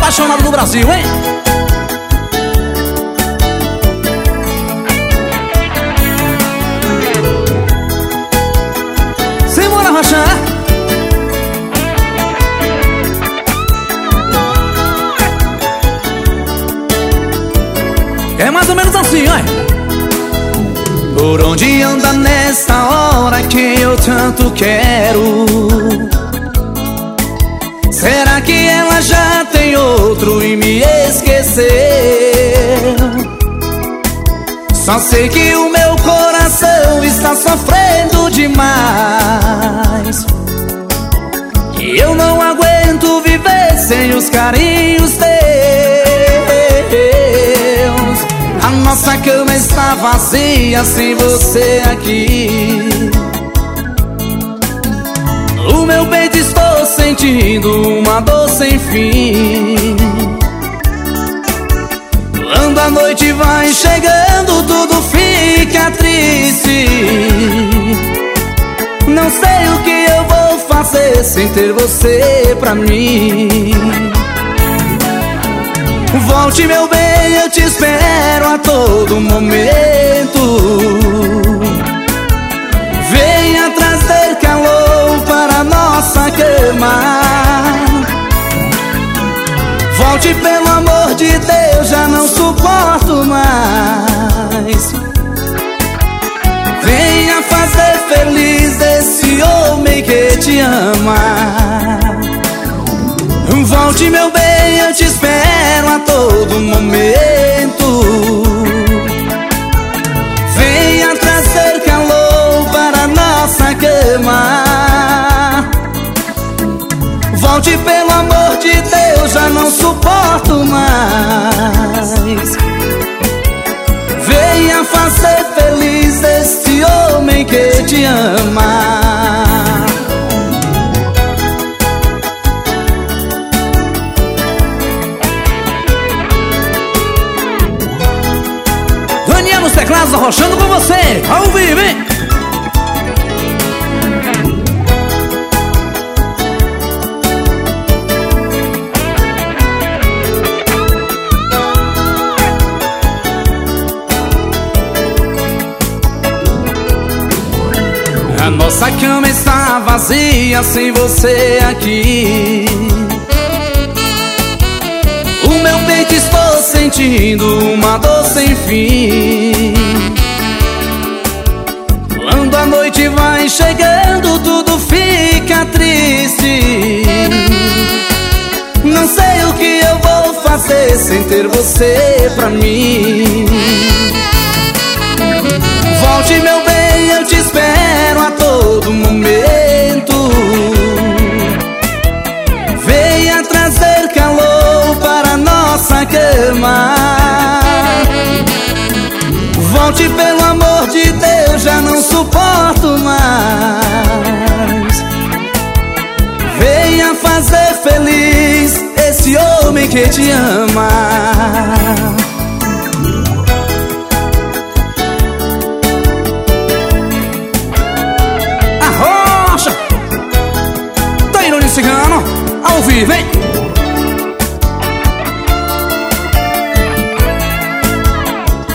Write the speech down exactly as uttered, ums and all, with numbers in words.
apaixonado do Brasil, hein? Simbora, Rocha. É mais ou menos assim, olha. Por onde anda nessa hora que eu tanto quero? Será que ela já tem outro e me esqueceu? Só sei que o meu coração está sofrendo demais, e eu não aguento viver sem os carinhos teus. A nossa cama está vazia sem você aqui. No meu peito estou sentindo uma dor sem fim. Quando a noite vai chegando, tudo fica triste. Não sei o que eu vou fazer sem ter você pra mim. Volte, meu bem, eu te espero a todo momento. Venha trazer calor para nossa cama. Volte, pelo amor de Deus, já não suporto mais. Venha fazer feliz esse homem que te ama. Volte, meu bem, eu te espero a todo momento. Venha trazer calor para nossa cama. Volte, pelo amor de Deus, já não suporto mais. Venha fazer feliz este homem que te ama. Daniel nos teclados, arrochando com você, ao vivo, hein? A nossa cama está vazia sem você aqui. O meu peito estou sentindo uma dor sem fim. Quando a noite vai chegando, tudo fica triste. Não sei o que eu vou fazer sem ter você pra mim. Volte, meu bem, eu te espero a todo momento. Venha trazer calor para nossa cama. Volte, pelo amor de Deus, já não suporto mais. Venha fazer feliz esse homem que te ama.